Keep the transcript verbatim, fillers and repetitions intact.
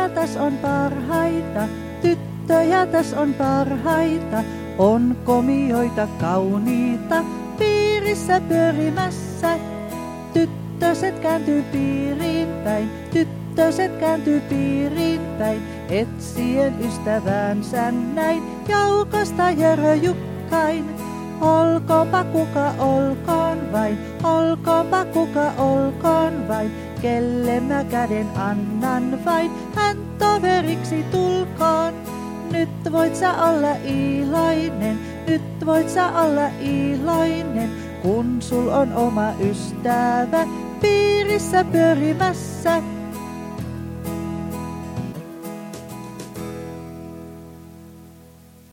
Tyttöjä täs on parhaita, tyttöjä täs on parhaita. On komioita kauniita piirissä pyörimässä. Tyttöset kääntyy piiriin päin, tyttöset kääntyy piiriin päin. Etsien ystävänsä näin, joukosta jöröjukkain. Olkoonpa kuka olkoon vain, olkoonpa kuka olkoon vain. Kelle mä käden annan vain, hän toveriksi tulkoon. Nyt voit sä olla iloinen, nyt voit sä olla iloinen. Kun sul on oma ystävä piirissä pyörimässä.